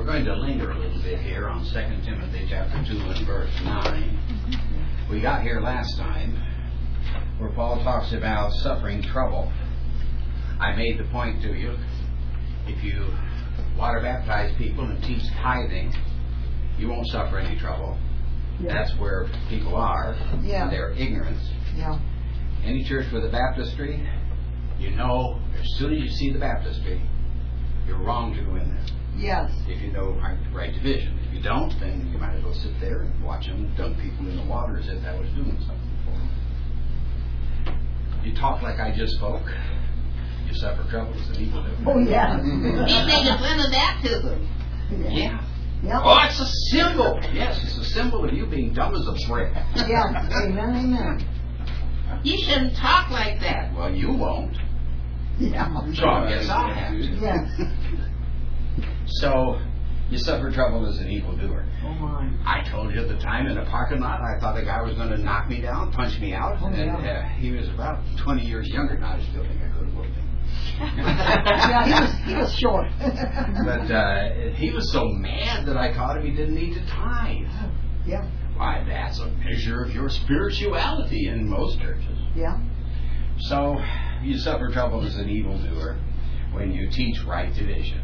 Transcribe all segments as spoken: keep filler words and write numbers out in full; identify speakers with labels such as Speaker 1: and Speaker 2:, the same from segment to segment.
Speaker 1: going to linger a little bit here on Second Timothy chapter two and verse nine. We got here last time where Paul talks about suffering trouble. I made the point to you, if you water baptize people and teach tithing, you won't suffer any trouble. Yeah. That's where people are, yeah. in their ignorance.
Speaker 2: Yeah.
Speaker 1: Any church with a baptistry, you know, as soon as you see the baptistry, you're wrong to go in there.
Speaker 2: Yes.
Speaker 1: If you know right, right division. If you don't, then you might as well sit there and watch them dunk people in the water as if that was doing something for them. You talk like I just spoke, you suffer troubles and evil.
Speaker 2: Oh, yeah.
Speaker 3: He made us win the baptism.
Speaker 1: Yeah. yeah.
Speaker 2: Yep.
Speaker 1: Oh, it's a symbol. Yes, it's a symbol of you being dumb as a brick.
Speaker 2: Yeah. Amen, amen.
Speaker 3: You shouldn't talk like that.
Speaker 1: Well, you won't.
Speaker 2: Yeah.
Speaker 1: So I guess I'll have to.
Speaker 2: Yes.
Speaker 1: So, you suffer trouble as an evildoer.
Speaker 2: Oh, my.
Speaker 1: I told you at the time in the parking lot, I thought the guy was going to knock me down, punch me out.
Speaker 2: Oh,
Speaker 1: and
Speaker 2: yeah.
Speaker 1: uh, he was about twenty years younger than I. I still think I could have whooped him.
Speaker 2: Yeah, he was, he was short.
Speaker 1: But uh, he was so mad that I caught him he didn't need to tithe.
Speaker 2: Yeah.
Speaker 1: Why, that's a measure of your spirituality in most churches.
Speaker 2: Yeah.
Speaker 1: So, you suffer trouble as an evildoer when you teach right division.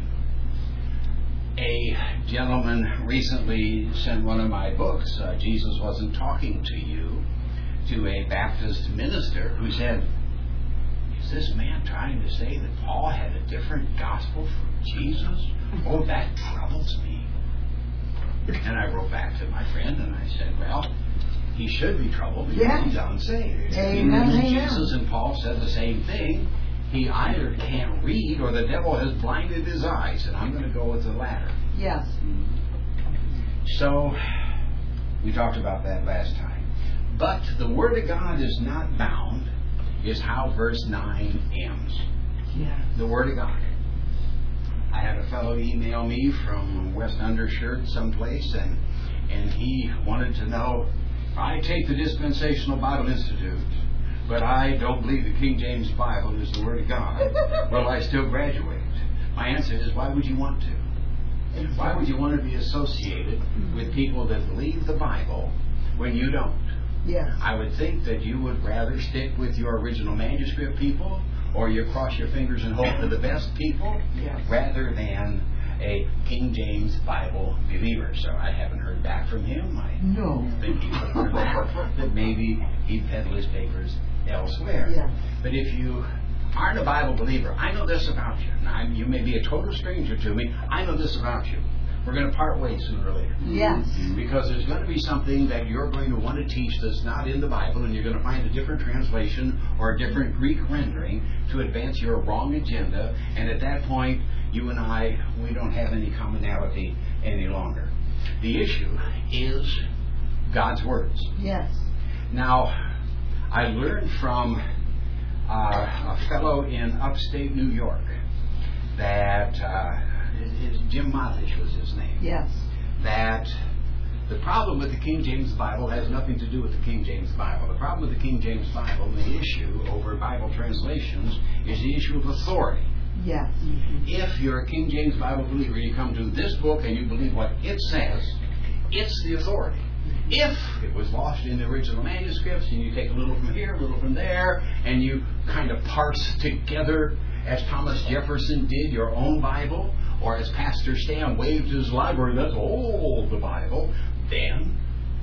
Speaker 1: A gentleman recently sent one of my books, uh, Jesus Wasn't Talking to You, to a Baptist minister who said, is this man trying to say that Paul had a different gospel from Jesus? Oh, that troubles me. And I wrote back to my friend and I said, well, he should be troubled because
Speaker 2: yeah.
Speaker 1: he's unsaved.
Speaker 2: Amen, amen.
Speaker 1: Jesus and Paul said the same thing. He either can't read or the devil has blinded his eyes, and I'm going to go with the latter.
Speaker 2: Yes.
Speaker 1: So, we talked about that last time. But the Word of God is not bound, is how verse nine ends.
Speaker 2: Yeah.
Speaker 1: The Word of God. I had a fellow email me from West Undershirt someplace, and, and he wanted to know, I take the Dispensational Bible Institute, but I don't believe the King James Bible is the Word of God. Will I still graduate? My answer is, why would you want to? Why would you want to be associated with people that believe the Bible when you don't?
Speaker 2: Yes.
Speaker 1: I would think that you would rather stick with your original manuscript people, or you cross your fingers and hope for the best people,
Speaker 2: yes.
Speaker 1: rather than a King James Bible believer. So I haven't heard back from him. I
Speaker 2: no.
Speaker 1: think he put that, that maybe he'd peddle his papers elsewhere.
Speaker 2: Yeah.
Speaker 1: But if you aren't a Bible believer, I know this about you. Now, you may be a total stranger to me. I know this about you. We're going to part ways sooner or later.
Speaker 2: Yes.
Speaker 1: Because there's going to be something that you're going to want to teach that's not in the Bible, and you're going to find a different translation or a different Greek rendering to advance your wrong agenda. And at that point, you and I, we don't have any commonality any longer. The issue is God's words.
Speaker 2: Yes.
Speaker 1: Now, I learned from uh, a fellow in upstate New York that uh, his, Jim Mottish was his name.
Speaker 2: Yes.
Speaker 1: That the problem with the King James Bible has nothing to do with the King James Bible. The problem with the King James Bible, the issue over Bible translations, is the issue of authority.
Speaker 2: Yes.
Speaker 1: Mm-hmm. If you're a King James Bible believer, you come to this book and you believe what it says, it's the authority. If it was lost in the original manuscripts and you take a little from here, a little from there, and you kind of parse together, as Thomas Jefferson did, your own Bible, or as Pastor Stan waved his library, that's all the Bible, then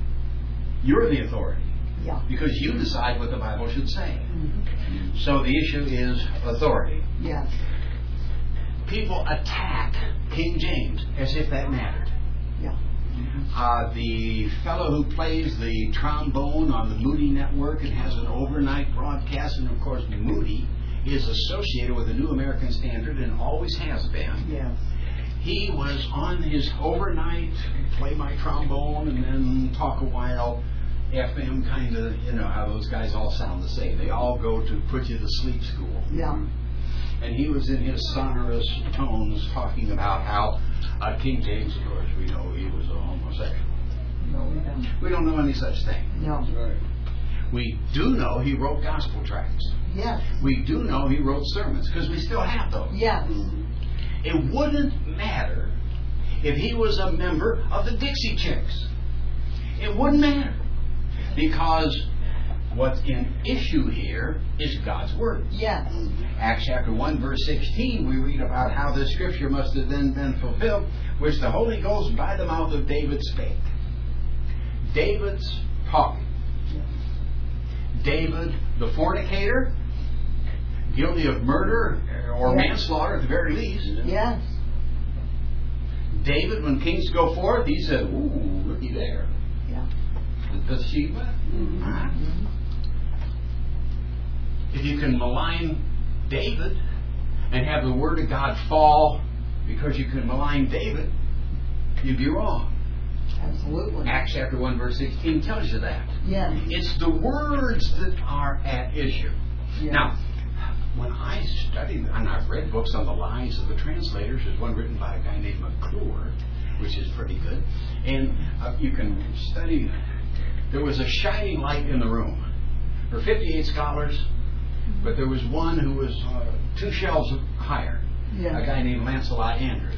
Speaker 1: you're the authority.
Speaker 2: Yeah.
Speaker 1: Because you decide what the Bible should say.
Speaker 2: Mm-hmm.
Speaker 1: So the issue is authority.
Speaker 2: Yes.
Speaker 1: People attack King James as if that mattered.
Speaker 2: Yeah.
Speaker 1: Uh, the fellow who plays the trombone on the Moody Network and has an overnight broadcast, and of course Moody is associated with the New American Standard and always has been.
Speaker 2: Yes.
Speaker 1: He was on his overnight, play my trombone and then talk a while, F M kind of, you know how those guys all sound the same. They all go to put you to sleep school.
Speaker 2: Yeah.
Speaker 1: And he was in his sonorous tones talking about how uh, King James, of course, we know he was a homosexual.
Speaker 2: No, we don't.
Speaker 1: We don't know any such thing.
Speaker 2: No.
Speaker 1: Right. We do know he wrote gospel tracts.
Speaker 2: Yes.
Speaker 1: We do know he wrote sermons, because we still have those.
Speaker 2: Yes.
Speaker 1: It wouldn't matter if he was a member of the Dixie Chicks. It wouldn't matter. Because what's in issue here is God's Word.
Speaker 2: Yes.
Speaker 1: Acts chapter one, verse sixteen, we read about how this scripture must have then been fulfilled, which the Holy Ghost by the mouth of David spake. David's talking. David, the fornicator, guilty of murder or
Speaker 2: Yes.
Speaker 1: manslaughter at the very least.
Speaker 2: Yes.
Speaker 1: David, when kings go forth, he said, ooh, looky there.
Speaker 2: Yeah.
Speaker 1: Bathsheba.
Speaker 2: Mm-hmm.
Speaker 1: If you can malign David and have the Word of God fall because you can malign David, you'd be wrong.
Speaker 2: Absolutely.
Speaker 1: Acts chapter one, verse sixteen tells you that.
Speaker 2: Yes.
Speaker 1: It's the words that are at issue.
Speaker 2: Yes.
Speaker 1: Now, when I studied, and I've read books on the lives of the translators, there's one written by a guy named McClure, which is pretty good. And uh, you can study, there was a shining light in the room. There were fifty-eight scholars, but there was one who was uh, two shelves higher,
Speaker 2: Yes.
Speaker 1: a guy named Lancelot Andrews.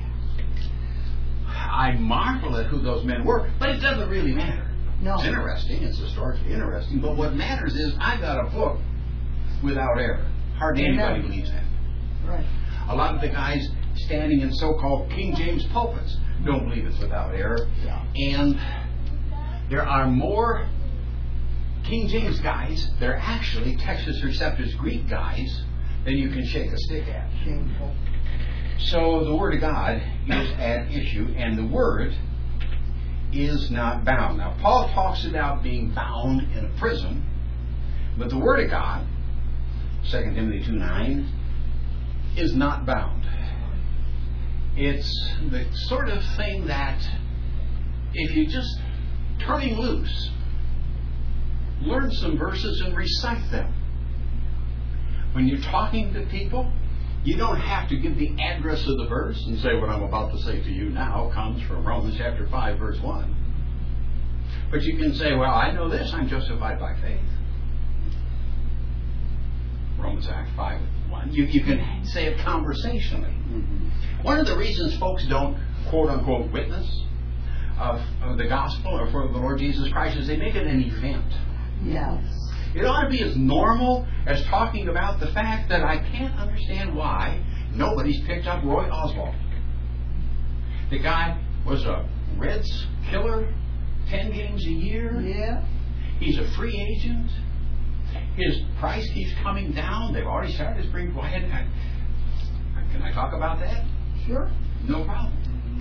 Speaker 1: I marvel at who those men were, but it doesn't really matter.
Speaker 2: No.
Speaker 1: It's interesting, it's historically interesting, but what matters is I got a book without error. Hardly
Speaker 2: Amen.
Speaker 1: anybody believes that.
Speaker 2: Right.
Speaker 1: A lot of the guys standing in so-called King James pulpits don't believe it's without error.
Speaker 2: Yeah.
Speaker 1: And there are more King James guys, they're actually Textus Receptus Greek guys, than you can shake a stick at.
Speaker 2: Shameful.
Speaker 1: So the Word of God is at issue, and the Word is not bound. Now, Paul talks about being bound in a prison, but the Word of God, Second Timothy two nine, is not bound. It's the sort of thing that if you just turn him loose, learn some verses and recite them. When you're talking to people, you don't have to give the address of the verse and say what I'm about to say to you now comes from Romans chapter five, verse one. But you can say, well, I know this, I'm justified by faith. Romans Act five, one. You, you can say it conversationally. Mm-hmm. One of the reasons folks don't quote-unquote witness of, of the gospel or for the Lord Jesus Christ is they make it an event.
Speaker 2: Yes.
Speaker 1: It ought to be as normal as talking about the fact that I can't understand why nobody's picked up Roy Oswald. The guy was a Reds killer, ten games a year.
Speaker 2: Yeah.
Speaker 1: He's a free agent. His price keeps coming down. They've already started to bring. Go ahead. Can I talk about that?
Speaker 2: Sure.
Speaker 1: No problem.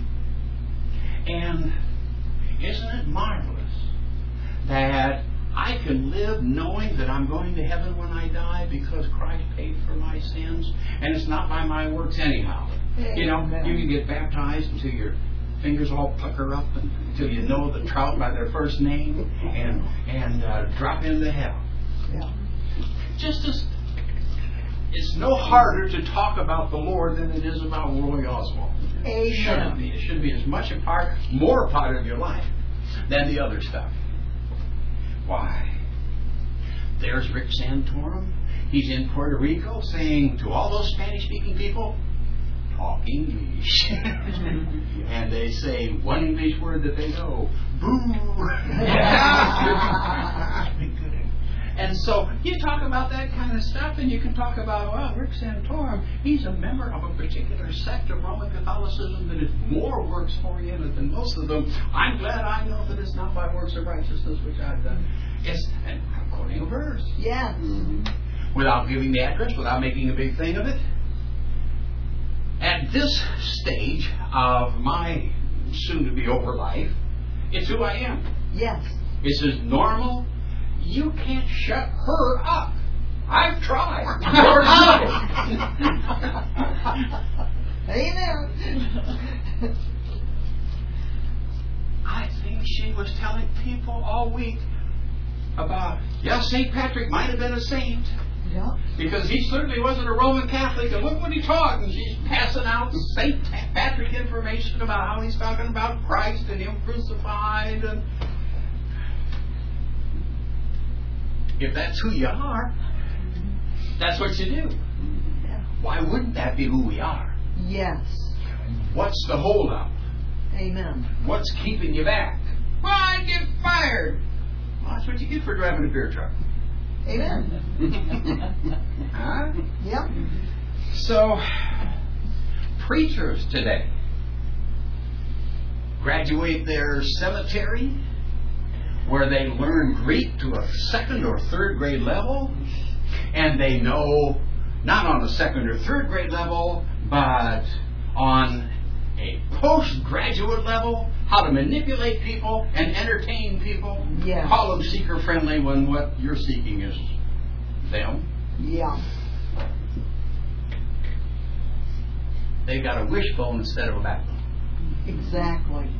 Speaker 1: And isn't it marvelous that I can live knowing that I'm going to heaven when I die because Christ paid for my sins, and it's not by my works anyhow.
Speaker 2: Amen.
Speaker 1: You know, you can get baptized until your fingers all pucker up, and, until you know the trout by their first name, and and uh, drop into hell.
Speaker 2: Yeah.
Speaker 1: Just as it's no harder to talk about the Lord than it is about Roy Oswald. It shouldn't be. It should be as much a part, more a part of your life than the other stuff. Why? There's Rick Santorum. He's in Puerto Rico saying to all those Spanish-speaking people, talk English. And they say one English word that they know, boo. And so you talk about that kind of stuff, and you can talk about, well, Rick Santorum, he's a member of a particular sect of Roman Catholicism that is more works oriented than most of them. I'm glad I know that it's not by works of righteousness which I've done. It's, and I'm quoting a verse.
Speaker 2: Yes.
Speaker 1: Mm-hmm. Without giving the address, without making a big thing of it. At this stage of my soon-to-be over life, it's who I am.
Speaker 2: Yes.
Speaker 1: It's as normal. You can't shut her up. I've tried.
Speaker 2: Amen.
Speaker 1: I think she was telling people all week about, yeah, Saint Patrick might have been a saint.
Speaker 2: Yeah.
Speaker 1: Because he certainly wasn't a Roman Catholic, and look what he taught. And she's passing out Saint Patrick information about how he's talking about Christ and him crucified. And if that's who you are, that's what you do.
Speaker 2: Yeah.
Speaker 1: Why wouldn't that be who we are?
Speaker 2: Yes.
Speaker 1: What's the holdup?
Speaker 2: Amen.
Speaker 1: What's keeping you back? Well, I get fired. Well, that's what you get for driving a beer truck.
Speaker 2: Amen.
Speaker 1: Huh?
Speaker 2: Yep.
Speaker 1: So, preachers today graduate their cemetery where they learn Greek to a second or third grade level, and they know, not on a second or third grade level, but on a postgraduate level, how to manipulate people and entertain people.
Speaker 2: Yeah.
Speaker 1: Call them seeker friendly when what you're seeking is them.
Speaker 2: Yeah.
Speaker 1: They've got a wishbone instead of a backbone.
Speaker 2: Exactly.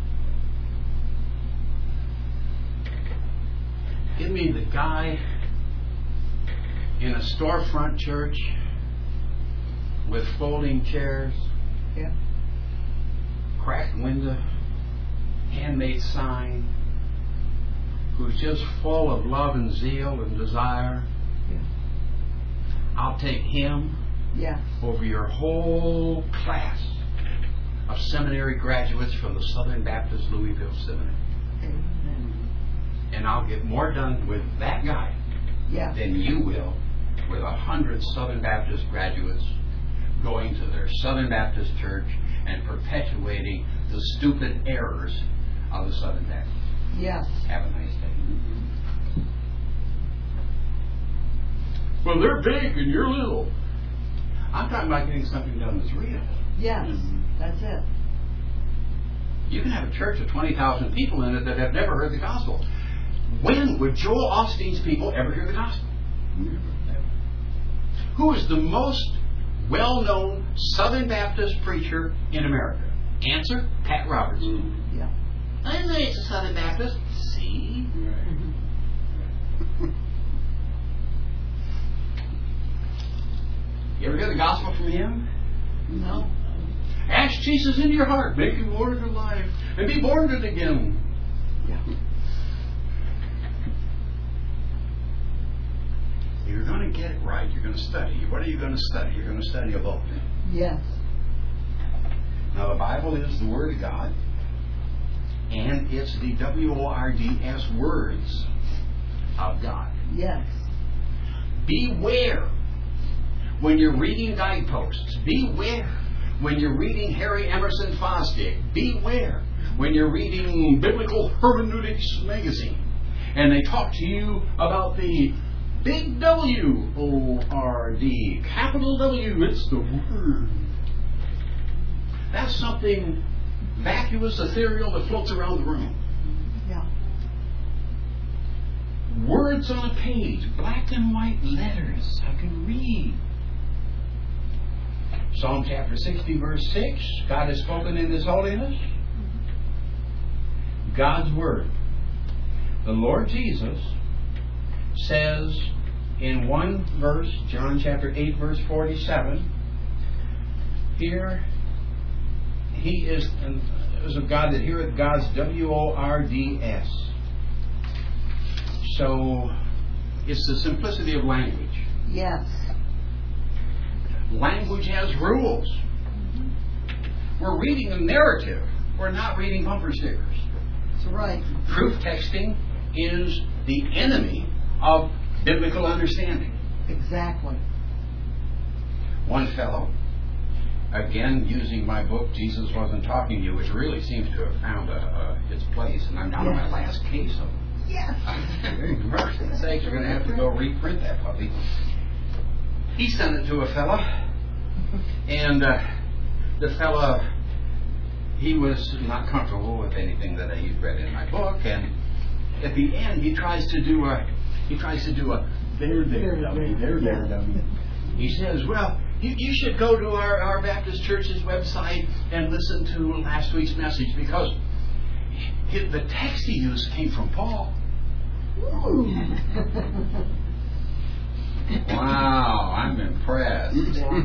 Speaker 1: Give me the guy in a storefront church with folding chairs,
Speaker 2: Yeah.
Speaker 1: cracked window, handmade sign, who's just full of love and zeal and desire.
Speaker 2: Yeah.
Speaker 1: I'll take him
Speaker 2: Yeah.
Speaker 1: over your whole class of seminary graduates from the Southern Baptist Louisville Seminary.
Speaker 2: Amen.
Speaker 1: And I'll get more done with that guy
Speaker 2: Yeah.
Speaker 1: than you will with a hundred Southern Baptist graduates going to their Southern Baptist church and perpetuating the stupid errors of the Southern Baptists.
Speaker 2: Yes.
Speaker 1: Have a nice day. Well, they're big and you're little. I'm talking about getting something done that's real.
Speaker 2: Yes. That's it.
Speaker 1: You can have a church of twenty thousand people in it that have never heard the gospel. When would Joel Osteen's people ever hear the gospel? Who is the most well-known Southern Baptist preacher in America? Answer, Pat Robertson.
Speaker 2: Yeah.
Speaker 3: I know it's a Southern Baptist.
Speaker 1: See? You ever hear the gospel from him?
Speaker 2: No.
Speaker 1: Ask Jesus into your heart, make him Lord of your life, and be born of it again.
Speaker 2: Yeah.
Speaker 1: You're going to get it right. You're going to study. What are you going to study? You're going to study a book.
Speaker 2: Yes.
Speaker 1: Now, the Bible is the Word of God, and it's the W O R D S words of God.
Speaker 2: Yes.
Speaker 1: Beware when you're reading guideposts. Beware when you're reading Harry Emerson Fosdick. Beware when you're reading Biblical Hermeneutics magazine, and they talk to you about the big W O R D, capital W, it's the Word. That's something vacuous, ethereal that floats around the room.
Speaker 2: Yeah.
Speaker 1: Words on a page, black and white letters, I can read. Psalm chapter sixty, verse six, God has spoken in His holiness. God's Word. The Lord Jesus says in one verse, John chapter eight, verse forty-seven, here He is, is a God that heareth, God's W O R D S. So it's the simplicity of language.
Speaker 2: Yes.
Speaker 1: Language has rules. We're reading a narrative. We're not reading bumper stickers.
Speaker 2: That's right.
Speaker 1: Proof texting is the enemy of biblical understanding.
Speaker 2: Exactly.
Speaker 1: One fellow, again using my book, Jesus Wasn't Talking to You, which really seems to have found a, a, its place, and I'm down to my
Speaker 2: Yes.
Speaker 1: last case of them.
Speaker 2: Yes.
Speaker 1: For mercy's sakes, we're going to have to go reprint that puppy. He sent it to a fella, and uh, the fella, he was not comfortable with anything that he read in my book, and at the end he tries to do a he tries to do a there there dummy there there dummy. He says, well, you, you should go to our, our Baptist Church's website and listen to last week's message, because he, the text he used came from Paul. Wow, I'm impressed.
Speaker 2: Yeah.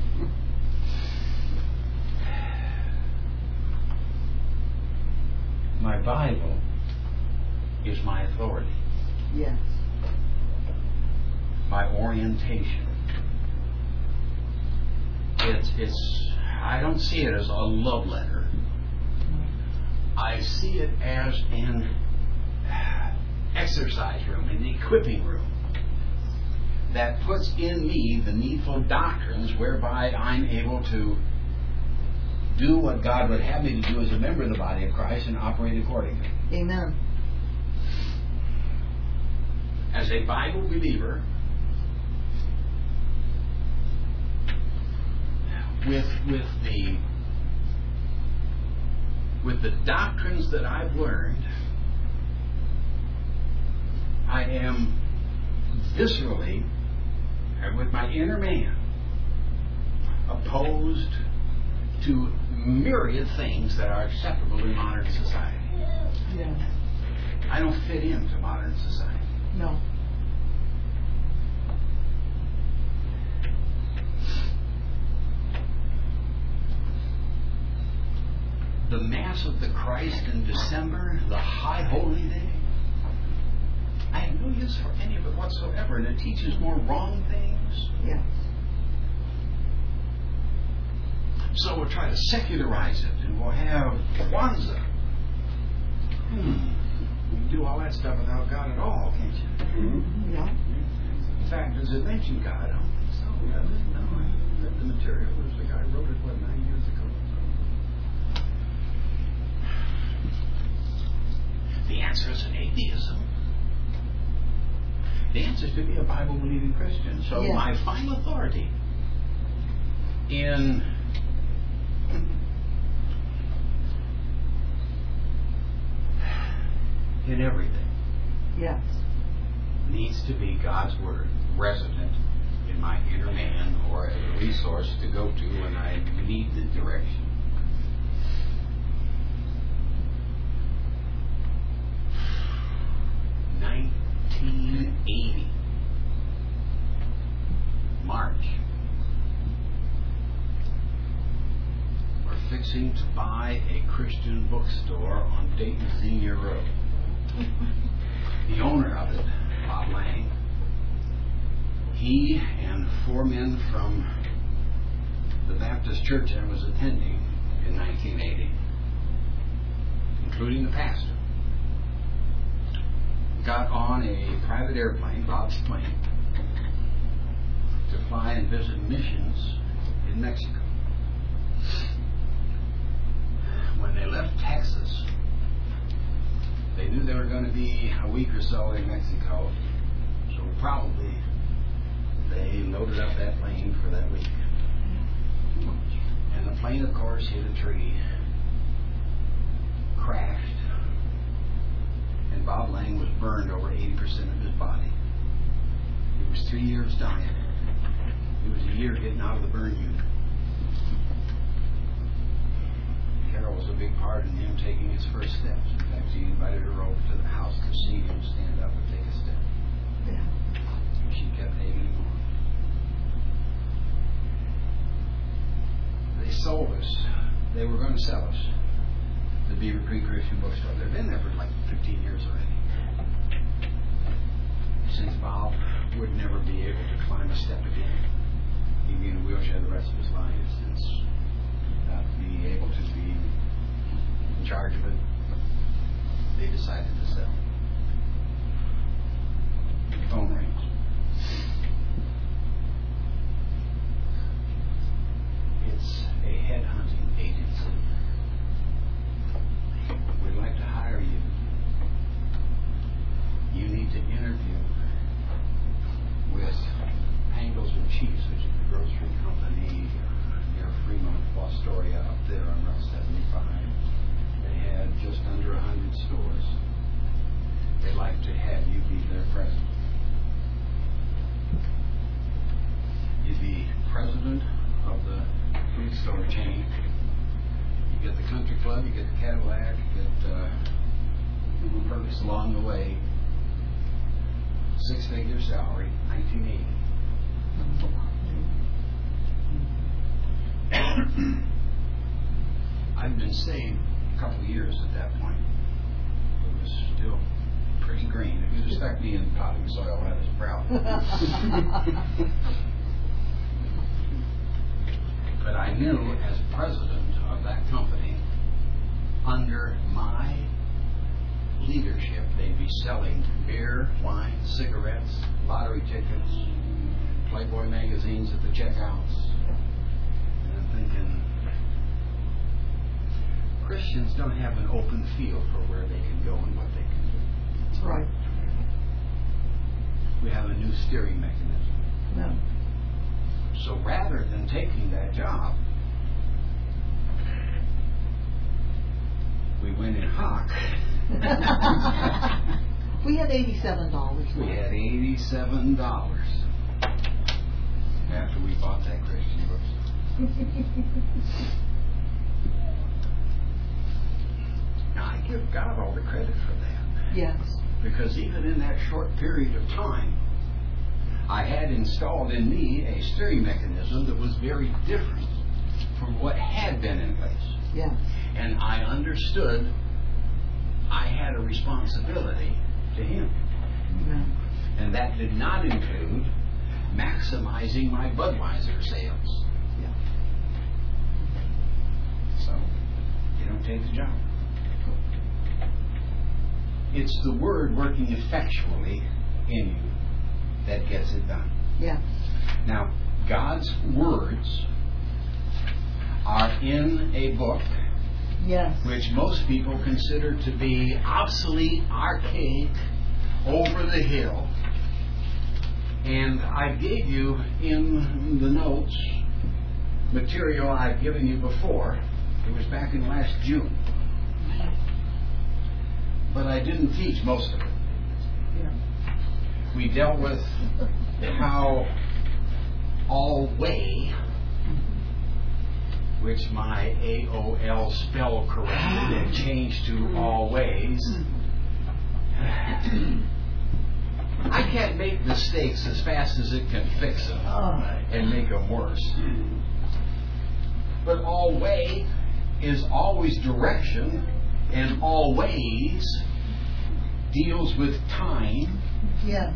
Speaker 1: My Bible is my authority,
Speaker 2: Yes.
Speaker 1: my orientation. It's, it's, I don't see it as a love letter. I see it as an exercise room, an equipping room that puts in me the needful doctrines whereby I'm able to do what God would have me to do as a member of the body of Christ and operate accordingly.
Speaker 2: Amen.
Speaker 1: As a Bible believer, with with the with the doctrines that I've learned, I am viscerally, and with my inner man, opposed to myriad things that are acceptable in modern society.
Speaker 2: Yes.
Speaker 1: I don't fit into modern society.
Speaker 2: No.
Speaker 1: The Mass of the Christ in December, the High Holy Day, I have no use for any of it whatsoever, and it teaches more wrong things.
Speaker 2: Yes.
Speaker 1: So we'll try to secularize it, and we'll have Kwanzaa. Hmm. You can do all that stuff without God at all, can't you?
Speaker 2: Mm-hmm. Yeah.
Speaker 1: In fact, does it mention God? I don't think so. No, I read the material. There's the guy who wrote it, what, nine years ago? The answer is an atheism. The answer is to be a Bible-believing Christian. So
Speaker 2: yes.
Speaker 1: my final authority in in everything
Speaker 2: Yes.
Speaker 1: needs to be God's Word resident in my inner man, or a resource to go to when I need the direction. nineteen eighty, March. We're fixing to buy a Christian bookstore on Dayton Senior Road. The owner of it, Bob Lang, he and four men from the Baptist church I was attending in nineteen eighty, including the pastor, got on a private airplane, Bob's plane, to fly and visit missions in Mexico. When they left Texas, they knew they were going to be a week or so in Mexico, so probably they loaded up that plane for that week. And the plane, of course, hit a tree, crashed, and Bob Lang was burned over eighty percent of his body. He was three years dying. He was a year getting out of the burn unit. Carol was a big part in him taking his first steps. In fact, she invited her over to the house to see him stand up and take a step.
Speaker 2: Yeah.
Speaker 1: And she kept egging him on. They sold us. They were going to sell us the Beaver Creek Christian Bookstore. They've been there for like fifteen years already. Since Bob would never be able to climb a step again, he'd be in a wheelchair the rest of his life, since not being able to be in charge of it, they decided to sell. The phone rings. It's a headhunting agency. We'd like to hire you. You need to interview with Pangos and Chiefs, which is the grocery company near Fremont, Fostoria, up there on Route seventy-five. They had just under a hundred stores. They'd like to have you be their president. You'd be president of the food store chain. You get the country club, you get the Cadillac, you get uh, purpose along the way. Six-figure salary, nineteen eighty. I'd been saved a couple of years at that point. It was still pretty green. If you'd have stuck me in potting soil, I was proud. But I knew, as president of that company, under my leadership, they'd be selling beer, wine, cigarettes, lottery tickets, Playboy magazines at the checkouts. And I'm thinking, Christians don't have an open field for where they can go and what they can do.
Speaker 2: That's right.
Speaker 1: We have a new steering mechanism.
Speaker 2: No.
Speaker 1: So rather than taking that job, we went in hock.
Speaker 2: We had eighty-seven dollars.
Speaker 1: We had eighty-seven dollars after we bought that Christian bookstore. Now I give God all the credit for that.
Speaker 2: Yes.
Speaker 1: Because even in that short period of time, I had installed in me a steering mechanism that was very different from what had been in place.
Speaker 2: Yes.
Speaker 1: And I understood I had a responsibility to Him.
Speaker 2: Amen.
Speaker 1: And that did not include maximizing my Budweiser sales.
Speaker 2: Yeah.
Speaker 1: So, you don't take the job. It's the Word working effectually in you that gets it done.
Speaker 2: Yeah.
Speaker 1: Now, God's words are in a book
Speaker 2: Yes.
Speaker 1: which most people consider to be obsolete, archaic, over the hill. And I gave you in the notes material I've given you before. It was back in last June. But I didn't teach most of it.
Speaker 2: Yeah.
Speaker 1: We dealt with how alway, which my A O L spell corrected and changed to always. I can't make mistakes as fast as it can fix them and make them worse. But alway is always direction, and always deals with time.
Speaker 2: Yes.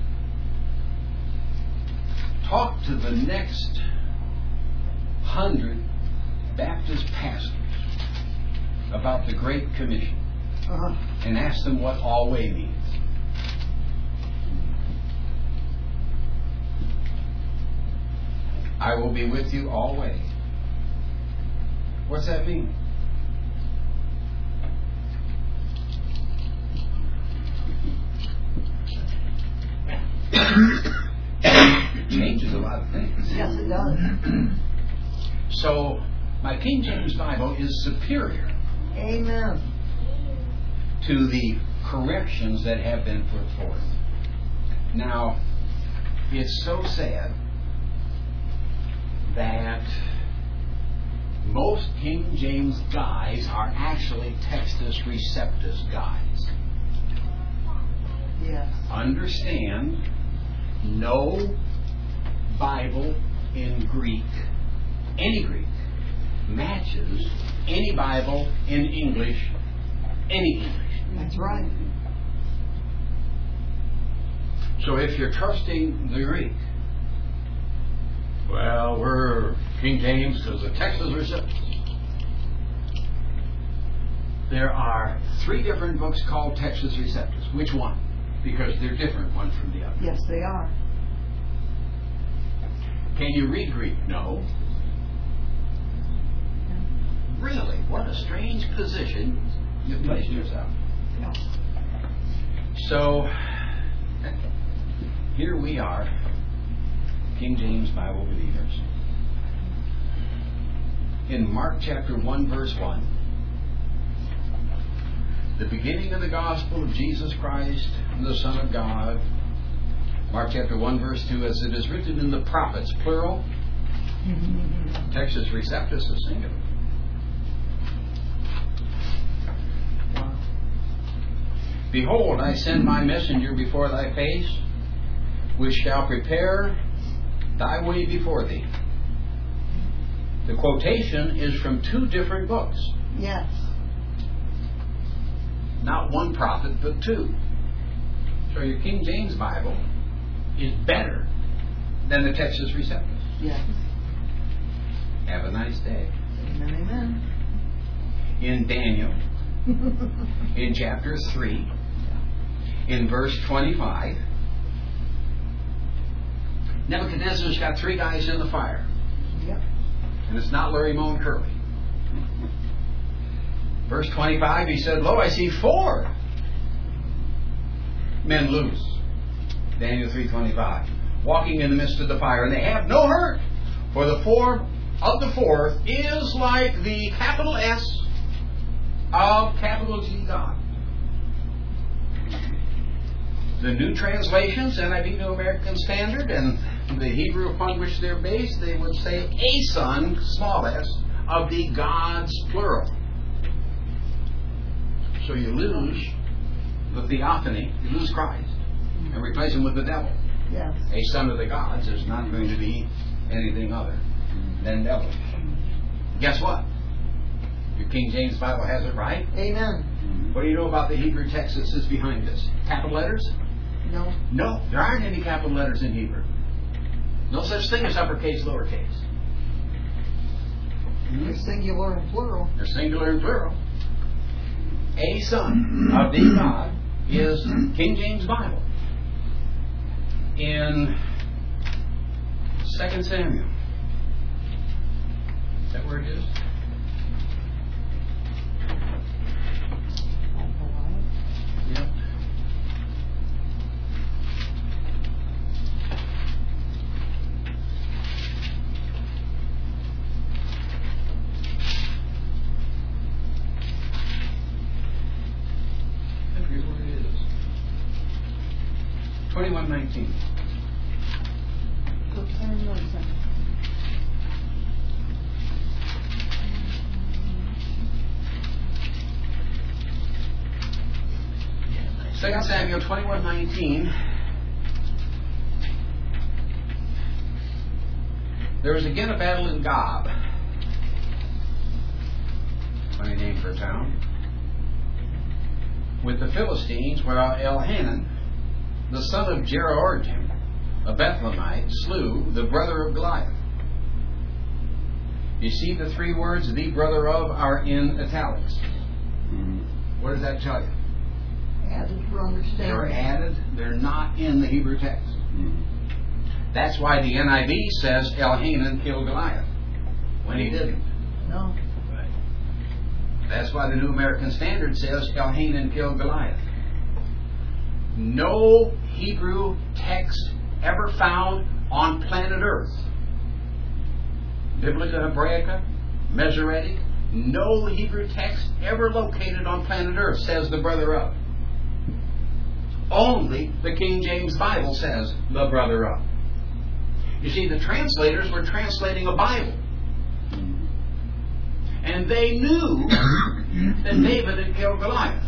Speaker 1: Talk to the next hundred Baptist pastors about the Great Commission
Speaker 2: Uh-huh.
Speaker 1: and ask them what alway means. I will be with you always. What's that mean? It changes a lot of things.
Speaker 2: Yes, it does.
Speaker 1: So, my King James Bible is superior
Speaker 2: Amen.
Speaker 1: to the corrections that have been put forth. Now, it's so sad that most King James guys are actually Textus Receptus guys.
Speaker 2: Yes.
Speaker 1: Understand, no Bible in Greek, any Greek, matches any Bible in English, any English.
Speaker 2: That's right.
Speaker 1: So if you're trusting the Greek, well, we're King James because the Textus Receptus. There are three different books called Textus Receptus. Which one? Because they're different one from the other.
Speaker 2: Yes, they are.
Speaker 1: Can you read Greek? No. Really? What a strange position you place yourself.
Speaker 2: Yeah.
Speaker 1: So, here we are, King James Bible believers. In Mark chapter one, verse one, the beginning of the gospel of Jesus Christ, the Son of God. Mark chapter one, verse two, as it is written in the prophets, plural. Textus Receptus, the singular. Behold, I send my messenger before thy face, which shall prepare thy way before thee. The quotation is from two different books.
Speaker 2: Yes.
Speaker 1: Not one prophet, but two. So your King James Bible is better than the Textus Receptus.
Speaker 2: Yes.
Speaker 1: Have a nice day.
Speaker 2: Amen, amen.
Speaker 1: in Daniel, in chapter three, in verse twenty-five. Nebuchadnezzar's got three guys in the fire.
Speaker 2: Yep.
Speaker 1: And it's not Larry Moe and Curly. Verse twenty-five, he said, Lo, I see four men loose. Daniel three twenty-five. Walking in the midst of the fire, and they have no hurt. For the fourth of the fourth is like the capital S of capital G God. The new translations, N I V New American Standard, and the Hebrew upon which they're based, they would say a son, small s, of the gods, plural. So you lose the theophany, you lose Christ, and replace him with the devil.
Speaker 2: Yes.
Speaker 1: A son of the gods is not going to be anything other than devil. Guess what? Your King James Bible has it right.
Speaker 2: Amen.
Speaker 1: What do you know about the Hebrew text that sits behind this? Capital letters?
Speaker 2: No.
Speaker 1: No, there aren't any capital letters in Hebrew. No such thing as uppercase, lowercase.
Speaker 2: They're singular and plural.
Speaker 1: They're singular and plural. A son of the God is King James Bible. In Second Samuel. Is that where it is? Yep. I forget where it is. twenty-one nineteen.
Speaker 2: Go turn one second.
Speaker 1: Second Samuel twenty-one nineteen. There was again a battle in Gob. Funny name for a town. With the Philistines, where Elhanan, the son of Jeroham, a Bethlehemite, slew the brother of Goliath. You see, the three words, the brother of, are in italics. Mm-hmm. What does that tell you?
Speaker 2: Added for understanding.
Speaker 1: They're added. They're not in the Hebrew text. Mm-hmm. That's why the N I V says Elhanan killed Goliath when he didn't.
Speaker 2: No.
Speaker 1: Right. That's why the New American Standard says Elhanan killed Goliath. No Hebrew text ever found on planet Earth, Biblica Hebraica, Masoretic, no Hebrew text ever located on planet Earth says the brother of. Only the King James Bible says the brother of. You see, the translators were translating a Bible. And they knew that David had killed Goliath.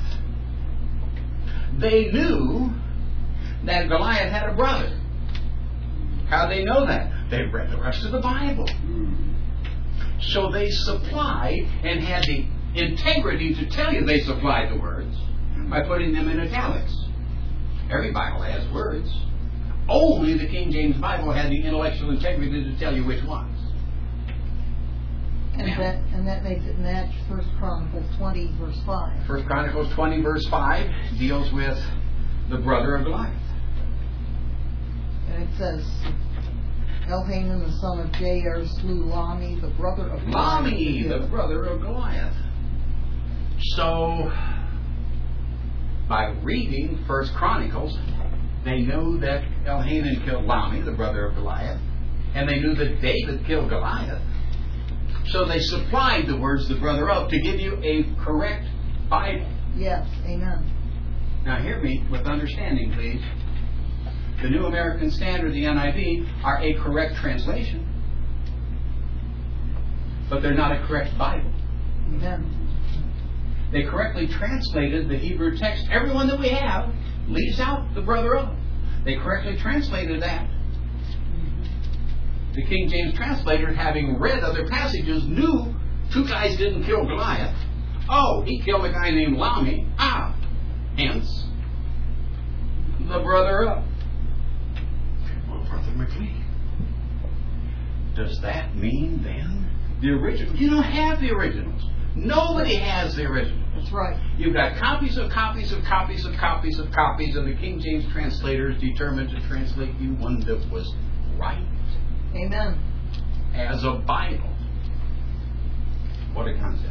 Speaker 1: They knew that Goliath had a brother. How they know that? They read the rest of the Bible. So they supplied and had the integrity to tell you they supplied the words by putting them in italics. Every Bible has words. Only the King James Bible had the intellectual integrity to tell you which ones.
Speaker 2: And
Speaker 1: Now,
Speaker 2: that and that makes it match First Chronicles twenty verse five.
Speaker 1: First Chronicles twenty verse five deals with the brother of Goliath.
Speaker 2: And it says Elhanan the son of Jair slew Lami, the brother of
Speaker 1: Lami,
Speaker 2: Goliath.
Speaker 1: the brother of Goliath. So, by reading First Chronicles, they know that Elhanan killed Lami, the brother of Goliath, and they knew that David killed Goliath. So they supplied the words the brother of to give you a correct Bible.
Speaker 2: Yes, amen.
Speaker 1: Now hear me with understanding, please. The New American Standard, the N I V, are a correct translation, but they're not a correct Bible.
Speaker 2: Amen.
Speaker 1: They correctly translated the Hebrew text. Everyone that we have leaves out the brother of. They correctly translated that. The King James translator, having read other passages, knew two guys didn't kill Goliath. Oh, he killed a guy named Lami. Ah, hence the brother of. Well, Brother McLean, does that mean then the original? You don't have the originals. Nobody has the original.
Speaker 2: That's right.
Speaker 1: You've got copies of copies of copies of copies of copies, and the King James translators determined to translate you one that was right.
Speaker 2: Amen.
Speaker 1: As a Bible. What a concept.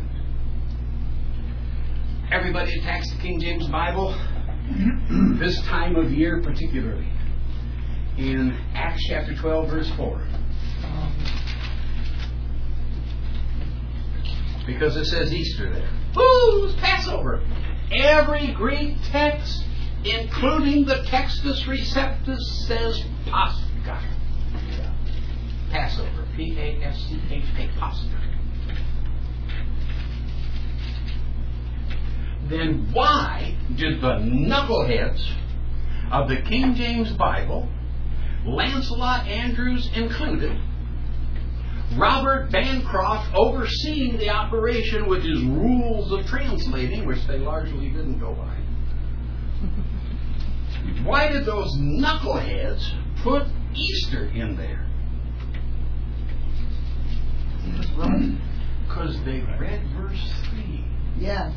Speaker 1: Everybody attacks the King James Bible this time of year particularly. In Acts chapter twelve, verse four. Because it says Easter there. Woo! It's Passover. Every Greek text, including the Textus Receptus, says Pascha. Passover. P A S C H A. Pascha. Then why did the knuckleheads of the King James Bible, Lancelot Andrews included, Robert Bancroft overseeing the operation with his rules of translating, which they largely didn't go by, why did those knuckleheads put Easter in there? Because they read verse three.
Speaker 2: Yes.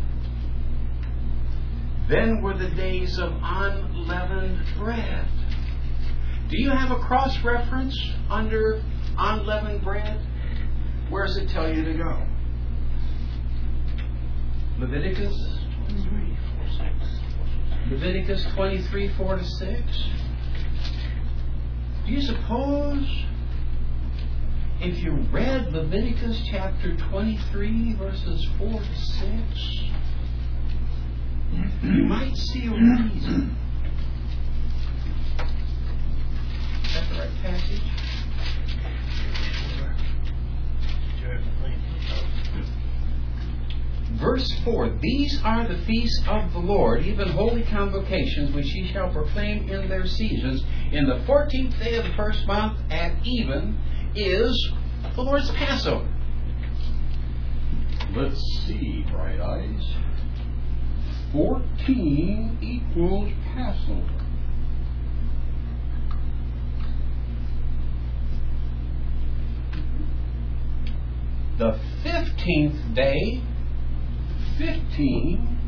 Speaker 1: Then were the days of unleavened bread. Do you have a cross-reference under unleavened bread? Where does it tell you to go? Leviticus twenty-three, four to six. Leviticus twenty-three, four to six. Do you suppose if you read Leviticus chapter twenty-three, verses four to six, you might see a reason? Is that the right passage? Verse four, these are the feasts of the Lord, even holy convocations, which ye shall proclaim in their seasons. In the fourteenth day of the first month at even is the Lord's Passover. Let's see, bright eyes. fourteen equals Passover. The fifteenth day, fifteen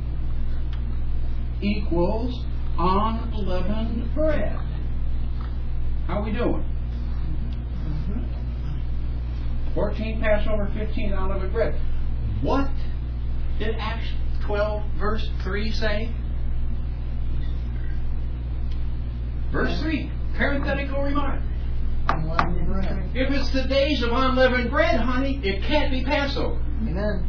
Speaker 1: equals unleavened bread. How are we doing? fourteen Passover, fifteen unleavened bread. What did Acts twelve, verse three say? Verse three, parenthetical remark.
Speaker 2: Unleavened bread.
Speaker 1: If it's the days of unleavened bread, honey, it can't be Passover.
Speaker 2: Amen.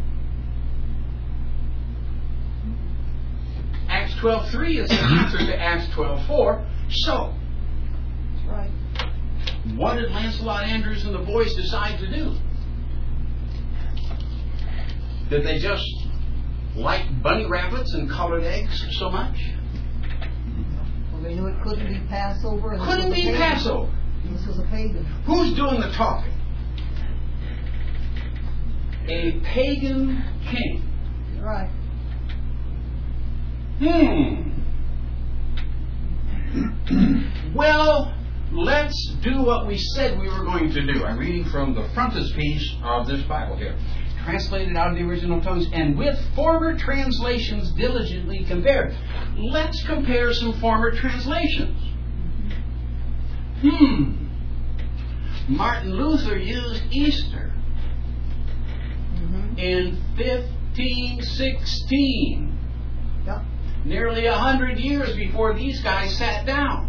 Speaker 1: Acts twelve three is the answer to Acts twelve four. So,
Speaker 2: That's right.
Speaker 1: what did Lancelot Andrews and the boys decide to do? Did they just like bunny rabbits and colored eggs so much?
Speaker 2: Well, they knew it couldn't be Passover. And this
Speaker 1: Couldn't
Speaker 2: was a
Speaker 1: be
Speaker 2: pagan.
Speaker 1: Passover.
Speaker 2: This was a pagan.
Speaker 1: Who's doing the talking? A pagan king.
Speaker 2: Right.
Speaker 1: Hmm. Well, let's do what we said we were going to do. I'm reading from the frontispiece of this Bible here. Translated out of the original tongues and with former translations diligently compared. Let's compare some former translations. Hmm. Martin Luther used Easter
Speaker 2: Mm-hmm.
Speaker 1: in fifteen sixteen.
Speaker 2: Yep.
Speaker 1: Nearly a hundred years before these guys sat down.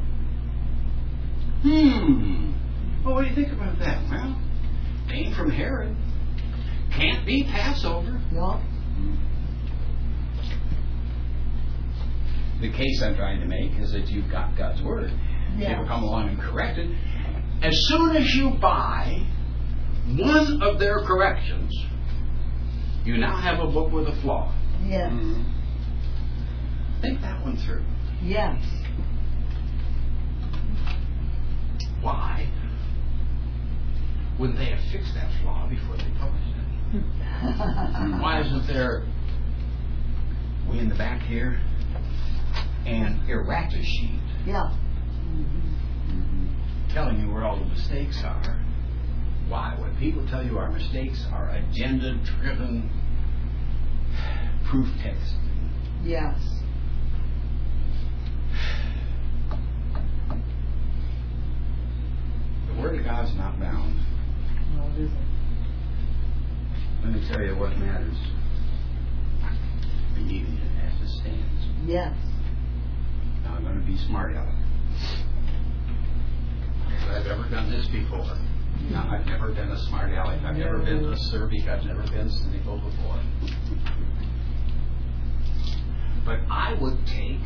Speaker 1: Hmm. Well, what do you think about that? Well, came from Herod. Can't be Passover.
Speaker 2: Yep.
Speaker 1: The case I'm trying to make is that you've got God's Word.
Speaker 2: Yeah.
Speaker 1: People come along and correct it. As soon as you buy one of their corrections, you now have a book with a flaw.
Speaker 2: Yes.
Speaker 1: Think that one through.
Speaker 2: Yes.
Speaker 1: Why wouldn't they have fixed that flaw before they published it? Why isn't there, way in the back here, an errata sheet
Speaker 2: Yeah.
Speaker 1: telling you where all the mistakes are? Why? When people tell you our mistakes are agenda-driven proof text.
Speaker 2: Yes.
Speaker 1: The Word of God's not bound.
Speaker 2: No, it isn't.
Speaker 1: Let me tell you what matters. Believing it as it stands.
Speaker 2: Yes.
Speaker 1: Now I'm going to be smart aleck. I've ever done this before. No, I've never been a smart aleck. I've never been acerbic. I've never been cynical before. But I would take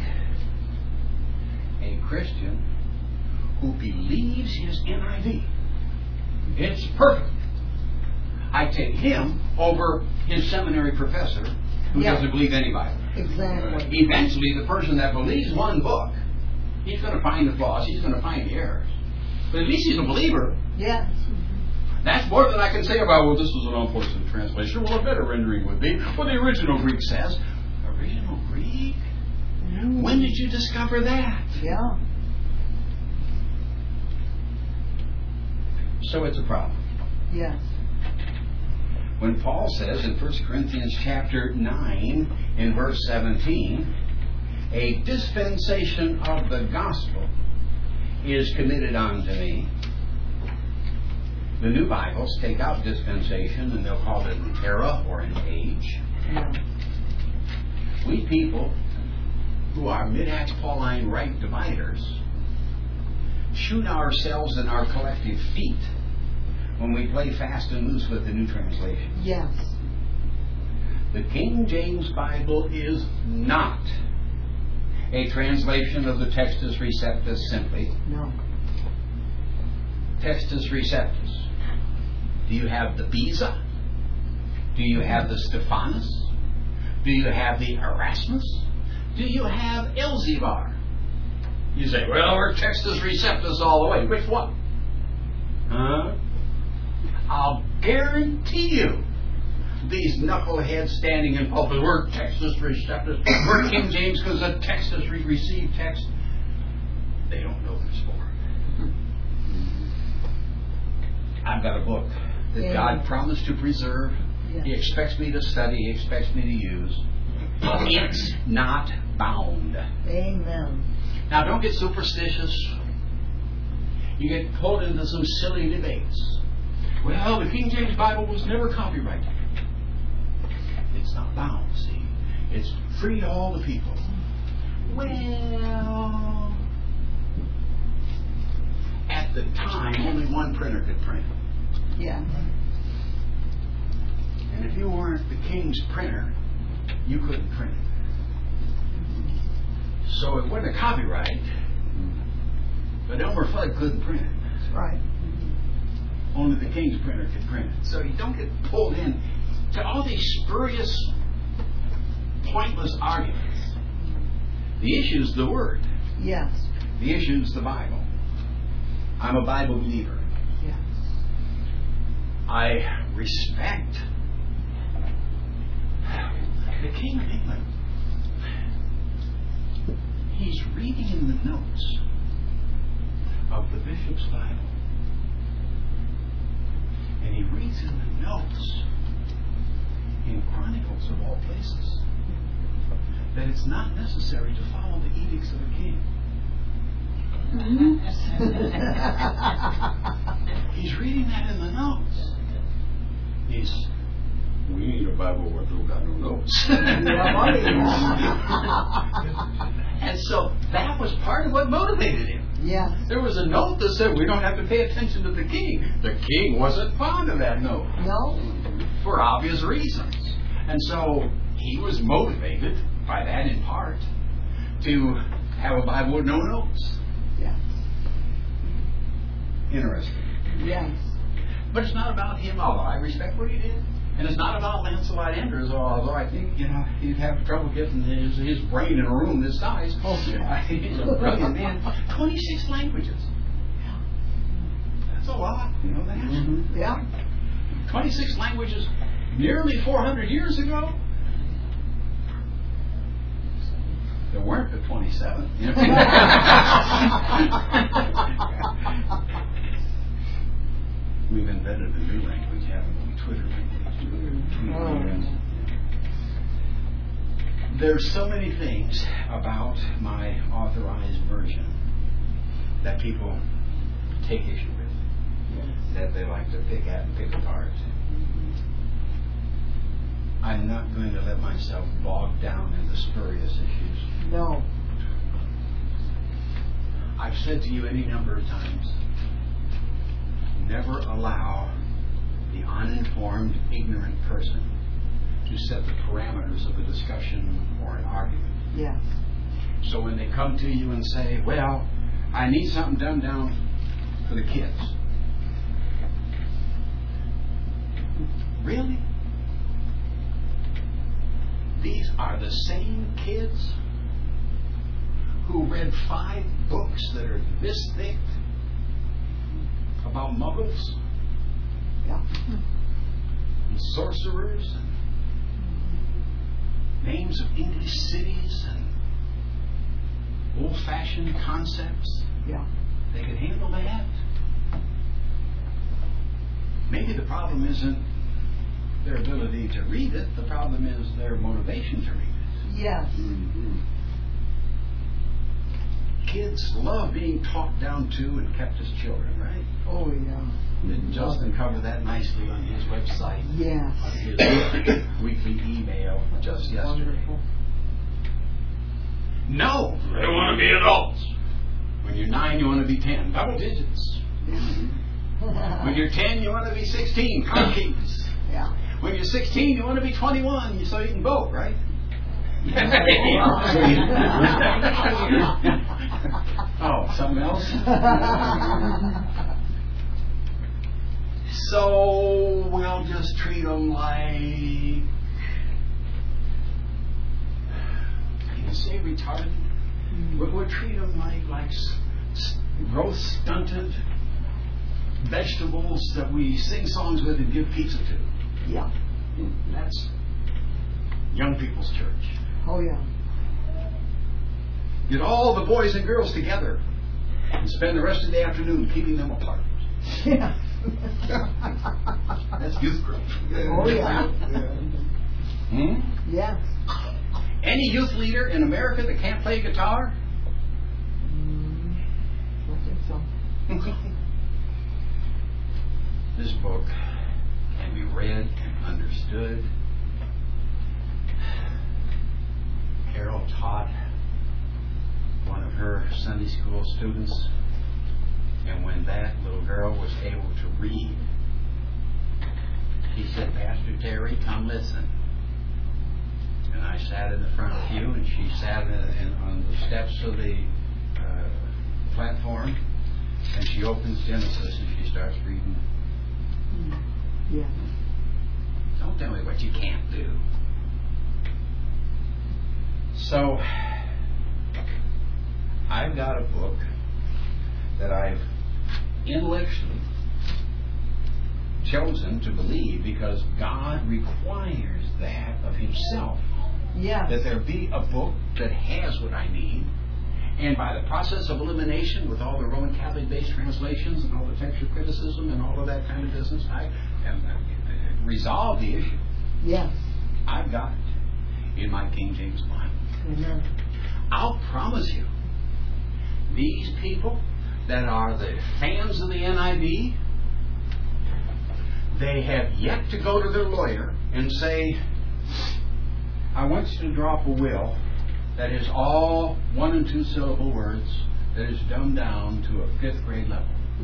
Speaker 1: a Christian who believes his N I V. It's perfect. I take him over his seminary professor who
Speaker 2: Yeah.
Speaker 1: doesn't believe any Bible.
Speaker 2: Exactly.
Speaker 1: Eventually, the person that believes one book, he's going to find the flaws, he's going to find the errors. But at least he's a believer.
Speaker 2: Yes.
Speaker 1: That's more than I can say about, well, this was an unfortunate translation. Well, a better rendering would be what the original Greek says. Original Greek?
Speaker 2: Mm.
Speaker 1: When did you discover that?
Speaker 2: Yeah.
Speaker 1: So it's a problem.
Speaker 2: Yes.
Speaker 1: When Paul says in First Corinthians chapter nine, in verse seventeen, a dispensation of the gospel is committed unto me. The new Bibles take out dispensation and they'll call it an era or an age.
Speaker 2: Yeah.
Speaker 1: We people who are mid-Acts Pauline right dividers shoot ourselves in our collective feet when we play fast and loose with the new translation.
Speaker 2: Yes.
Speaker 1: The King James Bible is not a translation of the Textus Receptus simply.
Speaker 2: No.
Speaker 1: Textus Receptus. Do you have the Beza? Do you have the Stephanus? Do you have the Erasmus? Do you have Elzevir? You say, well, we're Textus Receptus all the way. Which one? Huh? I'll guarantee you these knuckleheads standing in pulpit, we're Textus Receptus, we're King James because the Textus re- received text. They don't know this for. I've got a book that
Speaker 2: Yeah.
Speaker 1: God promised to preserve.
Speaker 2: Yes.
Speaker 1: He expects me to study. He expects me to use. It's not bound.
Speaker 2: Amen.
Speaker 1: Now, don't get superstitious. You get pulled into some silly debates. Well, the King James Bible was never copyrighted. It's not bound, see. It's free to all the people. Well, at the time, only one printer could print it.
Speaker 2: Yes.
Speaker 1: And if you weren't the King's printer, you couldn't print it. So it wasn't a copyright, but Elmer Fudd couldn't print it.
Speaker 2: That's right.
Speaker 1: Only the King's printer could print it. So you don't get pulled in to all these spurious, pointless arguments. The issue is the Word.
Speaker 2: Yes.
Speaker 1: The issue is the Bible. I'm a Bible believer.
Speaker 2: Yes.
Speaker 1: I respect the King of England. He's reading in the notes of the Bishop's Bible. And he reads in the notes, in Chronicles of all places, that it's not necessary to follow the edicts of the king. He's reading that in the notes. He's, we need a Bible where we've got no notes. And so that was part of what motivated him.
Speaker 2: Yes.
Speaker 1: There was a note that said we don't have to pay attention to the king. The king wasn't fond of that note.
Speaker 2: No.
Speaker 1: For obvious reasons. And so he was motivated by that in part to have a Bible with no notes.
Speaker 2: Yes.
Speaker 1: Interesting.
Speaker 2: Yes.
Speaker 1: But it's not about him, although I respect what he did. And it's not about Lancelot Andrews, although I think, you know, he'd have trouble getting his, his brain in a room this size.
Speaker 2: Oh, yeah.
Speaker 1: He's a brilliant man. twenty-six languages. That's a lot, you know that?
Speaker 2: Mm-hmm. Yeah.
Speaker 1: twenty-six languages nearly four hundred years ago. There weren't the twenty-seven. You know? We've invented a new language, haven't we? Twitter language.
Speaker 2: Oh.
Speaker 1: there's so many things about my authorized version that people take issue with,
Speaker 2: Yes.
Speaker 1: that they like to pick at and pick apart. I'm not going to let myself bog down into spurious issues.
Speaker 2: No.
Speaker 1: I've said to you any number of times, never allow the uninformed, ignorant person to set the parameters of a discussion or an argument.
Speaker 2: Yes.
Speaker 1: So when they come to you and say, well, I need something done down for the kids. Really? These are the same kids who read five books that are this thick about muggles
Speaker 2: Yeah.
Speaker 1: and sorcerers and names of English cities and old-fashioned concepts.
Speaker 2: Yeah.
Speaker 1: They could handle that. Maybe the problem isn't their ability to read it. The problem is their motivation to read it.
Speaker 2: Yes.
Speaker 1: Mm-hmm. Kids love being talked down to and kept as children, right?
Speaker 2: Oh, yeah.
Speaker 1: Didn't Justin cover that nicely on his website?
Speaker 2: Yes.
Speaker 1: On his weekly email just yesterday.
Speaker 2: Wonderful.
Speaker 1: No, they want to be adults. When you're nine, you want to be ten. Double digits. When you're ten, you want to be sixteen. Conkeys.
Speaker 2: Yeah.
Speaker 1: When you're sixteen, you want to be twenty-one, so you can vote, right? Oh, something else? So we'll just treat them like, can you say retarded? We'll, we'll treat them like, like s- growth stunted vegetables that we sing songs with and give pizza to.
Speaker 2: Yeah.
Speaker 1: That's young people's church.
Speaker 2: Oh, yeah.
Speaker 1: Get all the boys and girls together and spend the rest of the afternoon keeping them apart.
Speaker 2: Yes.
Speaker 1: That's youth group.
Speaker 2: Oh, yeah.
Speaker 1: Hmm?
Speaker 2: Yes.
Speaker 1: Any youth leader in America that can't play guitar?
Speaker 2: Mm, I think so.
Speaker 1: This book can be read and understood. Carol taught one of her Sunday school students, and when that little girl was able to read, he said, Pastor Terry, come listen. And I sat in the front pew, and she sat in, in, on the steps of the uh, platform, and she opens Genesis and she starts reading.
Speaker 2: Yeah.
Speaker 1: Don't tell me what you can't do. So, I've got a book that I've intellectually chosen to believe because God requires that of Himself.
Speaker 2: Yes.
Speaker 1: That there be a book that has what I need. And by the process of elimination, with all the Roman Catholic-based translations and all the textual criticism and all of that kind of business, I am uh, resolve the issue.
Speaker 2: Yes.
Speaker 1: I've got it in my King James Bible.
Speaker 2: Amen.
Speaker 1: I'll promise you, these people that are the fans of the N I V, they have yet to go to their lawyer and say, I want you to drop a will that is all one and two syllable words, that is dumbed down to a fifth grade level.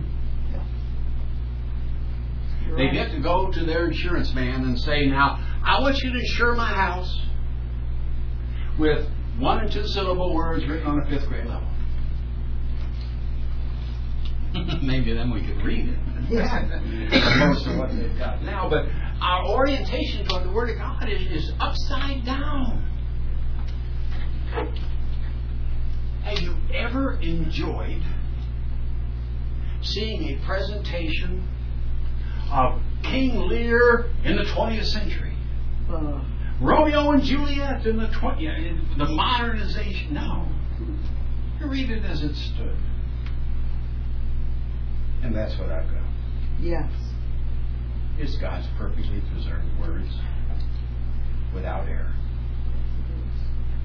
Speaker 2: You're
Speaker 1: They've
Speaker 2: right.
Speaker 1: yet to go to their insurance man and say, now, I want you to insure my house with one and two syllable words written on a fifth grade level. Maybe then we could read it.
Speaker 2: Yeah.
Speaker 1: Most of what they've got now. But our orientation toward the Word of God is, is upside down. Have you ever enjoyed seeing a presentation of King Lear in the twentieth century?
Speaker 2: Uh,
Speaker 1: Romeo and Juliet in the twentieth, in the modernization? No. You read it as it stood. And that's what I've got.
Speaker 2: yes.
Speaker 1: It's God's perfectly preserved words without error.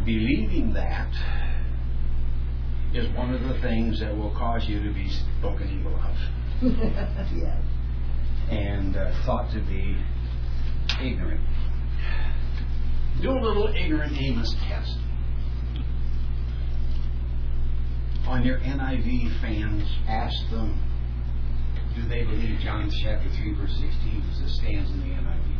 Speaker 1: believing that is one of the things that will cause you to be spoken evil of.
Speaker 2: Yes.
Speaker 1: And uh, thought to be ignorant. Do a little ignorant Amos test. On your N I V fans, ask them, do they believe John chapter three verse sixteen as it stands in the N I V?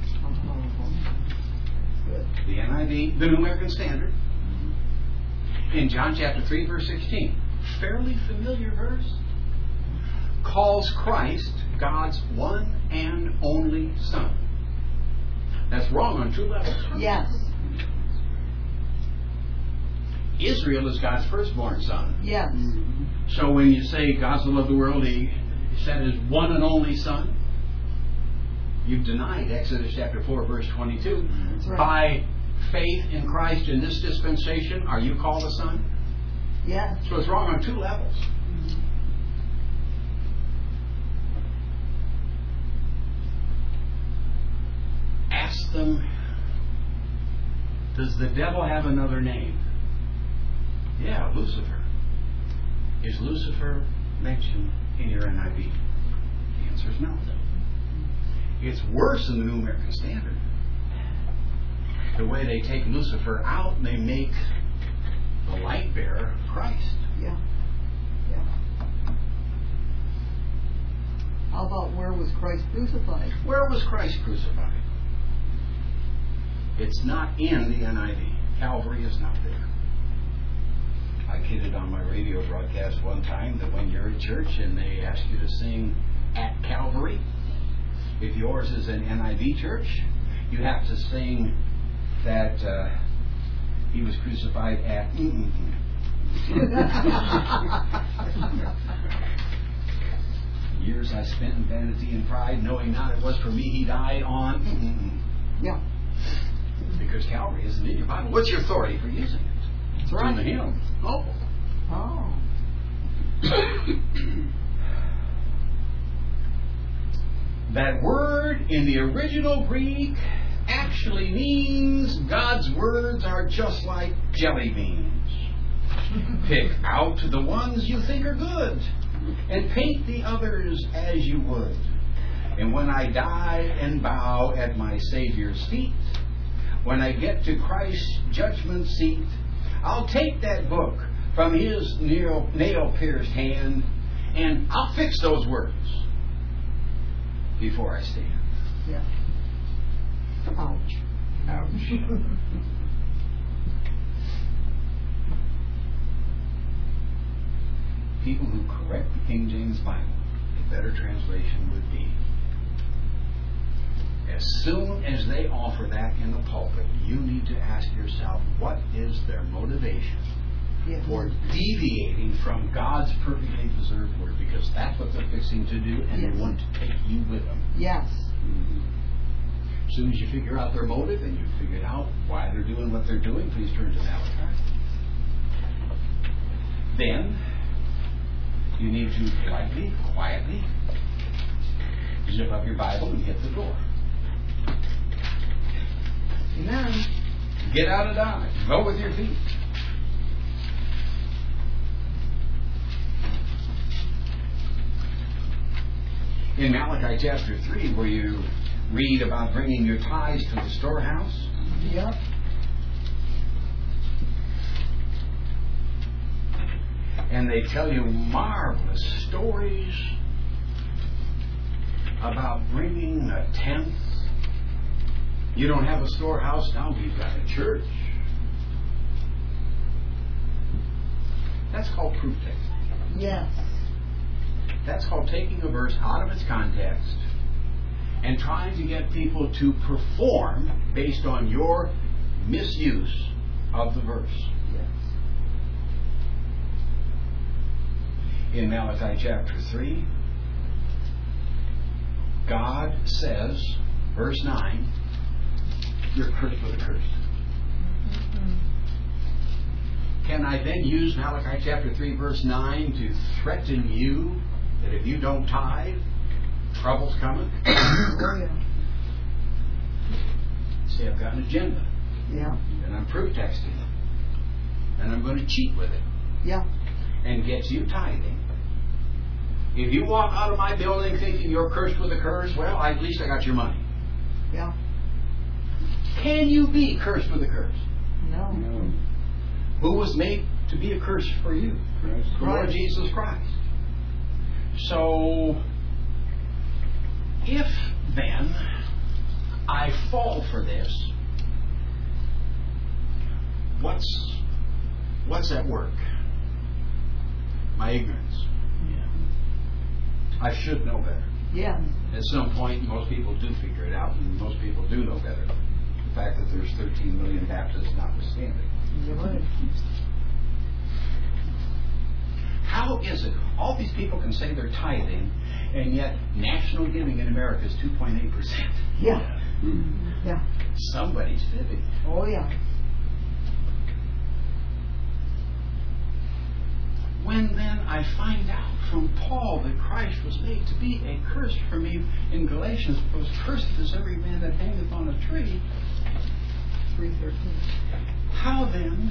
Speaker 2: Good.
Speaker 1: The N I V, the New American Standard, in John chapter three verse sixteen, fairly familiar verse, calls Christ God's one and only Son. That's wrong on two levels.
Speaker 2: Yes.
Speaker 1: Israel is God's firstborn son.
Speaker 2: Yes.
Speaker 1: So when you say God so loved the world, He sent His one and only Son, you've denied Exodus chapter four, verse twenty-two.
Speaker 2: That's right.
Speaker 1: By faith in Christ in this dispensation, are you called a son?
Speaker 2: Yes.
Speaker 1: So it's wrong on two levels. Ask them, does the devil have another name? Yeah, Lucifer. Is Lucifer mentioned in your N I V? The answer is no. It's worse in the New American Standard. The way they take Lucifer out, they make the light bearer Christ.
Speaker 2: Yeah. Yeah. How about where was Christ crucified?
Speaker 1: Where was Christ crucified? It's not in the N I V. Calvary is not there. I kidded on my radio broadcast one time that when you're at church and they ask you to sing at Calvary, if yours is an N I V church, you have to sing that uh, He was crucified at mm-mm-mm. Years I spent in vanity and pride, knowing not it was for me He died on mm-mm-mm.
Speaker 2: Yeah.
Speaker 1: Because Calvary isn't in your Bible. What's your authority for using it?
Speaker 2: That's
Speaker 1: It's
Speaker 2: right.
Speaker 1: in the hymn. Oh.
Speaker 2: Oh.
Speaker 1: That word in the original Greek actually means God's words are just like jelly beans. Pick out the ones you think are good and paint the others as you would. And when I die and bow at my Savior's feet, when I get to Christ's judgment seat, I'll take that book from His nail, nail-pierced hand and I'll fix those words before I stand.
Speaker 2: Yeah. Ouch.
Speaker 1: Ouch. People who correct the King James Bible, a better translation would be, as soon as they offer that in the pulpit, you need to ask yourself, what is their motivation
Speaker 2: Yes.
Speaker 1: for deviating from God's perfectly preserved word? Because that's what they're fixing to do, and
Speaker 2: Yes.
Speaker 1: they want to take you with them.
Speaker 2: Yes.
Speaker 1: As soon as you figure out their motive and you've figured out why they're doing what they're doing, please turn to Malachi. Then, you need to politely, quietly, zip up your Bible and hit the door.
Speaker 2: Amen.
Speaker 1: Get out of Dodge. Go with your feet. In Malachi chapter three, where you read about bringing your tithes to the storehouse,
Speaker 2: Yep.
Speaker 1: and they tell you marvelous stories about bringing a tenth. You don't have a storehouse now, but you've got a church. That's called proof text.
Speaker 2: Yes.
Speaker 1: That's called taking a verse out of its context and trying to get people to perform based on your misuse of the verse.
Speaker 2: Yes.
Speaker 1: In Malachi chapter three, God says, verse nine, you're cursed with a curse.
Speaker 2: Mm-hmm.
Speaker 1: Can I then use Malachi chapter three, verse nine to threaten you that if you don't tithe, trouble's coming?
Speaker 2: Oh, yeah.
Speaker 1: See, I've got an agenda,
Speaker 2: Yeah.
Speaker 1: and I'm proof texting. and I'm going to cheat with it
Speaker 2: Yeah.
Speaker 1: and get you tithing. If you walk out of my building thinking you're cursed with a curse, well, at least I got your money.
Speaker 2: Yeah.
Speaker 1: Can you be cursed with a curse?
Speaker 2: No.
Speaker 4: No.
Speaker 1: Who was made to be a curse for you?
Speaker 4: Christ.
Speaker 1: The Lord Jesus Christ. So, if then I fall for this, what's what's at work? My ignorance. I should know better.
Speaker 2: Yes.
Speaker 1: At some point, most people do figure it out, and most people do know better. The fact that there's thirteen million Baptists notwithstanding.
Speaker 2: You're right.
Speaker 1: How is it all these people can say they're tithing, and yet national giving in America is two point eight percent?
Speaker 2: Yeah.
Speaker 4: Mm.
Speaker 2: Yeah.
Speaker 1: Somebody's fibbing.
Speaker 2: Oh, yeah.
Speaker 1: When then I find out from Paul that Christ was made to be a curse for me in Galatians, because cursed is every man that hangeth on a tree,
Speaker 2: three thirteen.
Speaker 1: how then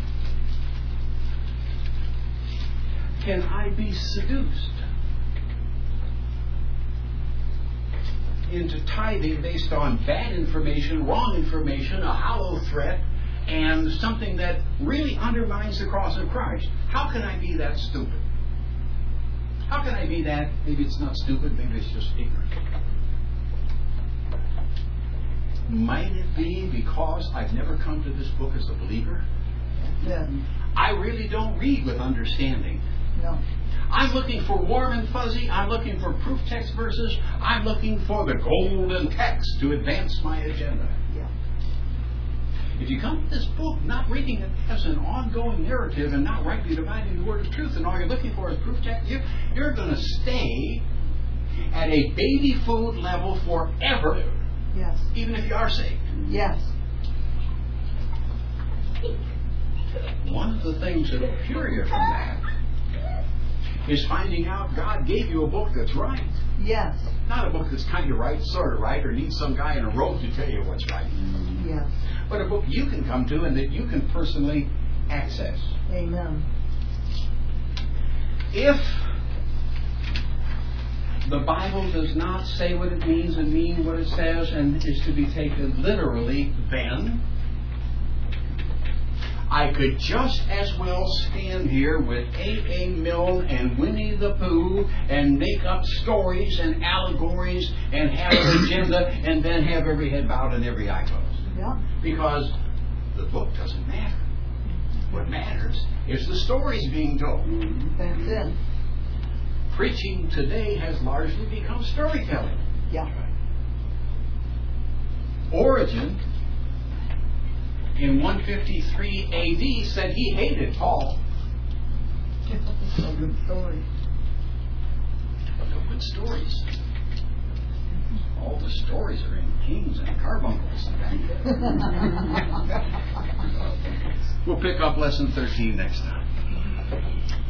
Speaker 1: can I be seduced into tithing based on bad information, wrong information, a hollow threat, and something that really undermines the cross of Christ? How can I be that stupid? How can I be that? Maybe it's not stupid, maybe it's just ignorant. Might it be because I've never come to this book as a believer?
Speaker 2: Yeah.
Speaker 1: I really don't read with understanding.
Speaker 2: No.
Speaker 1: I'm looking for warm and fuzzy. I'm looking for proof text verses. I'm looking for the golden text to advance my agenda.
Speaker 2: Yeah.
Speaker 1: If you come to this book not reading it as an ongoing narrative and not rightly dividing the word of truth, and all you're looking for is proof text, you, you're going to stay at a baby food level forever,
Speaker 2: Yes.
Speaker 1: even if you are saved.
Speaker 2: Yes.
Speaker 1: One of the things that will cure you from that is finding out God gave you a book that's right.
Speaker 2: Yes.
Speaker 1: Not a book that's kind of right, sort of right, or needs some guy in a robe to tell you what's right.
Speaker 2: Yes.
Speaker 1: But a book you can come to and that you can personally access.
Speaker 2: Amen.
Speaker 1: If the Bible does not say what it means and mean what it says and is to be taken literally, then I could just as well stand here with A A. Milne and Winnie the Pooh and make up stories and allegories and have an agenda and then have every head bowed and every eye closed.
Speaker 2: Yeah.
Speaker 1: Because the book doesn't matter. What matters is the stories being told.
Speaker 2: That's it.
Speaker 1: Preaching today has largely become storytelling.
Speaker 2: Yeah.
Speaker 1: Origen, in one fifty-three A D, said he hated Paul.
Speaker 2: It's a good story.
Speaker 1: No good stories. All the stories are in Kings and Carbuncles. We'll pick up lesson thirteen next time.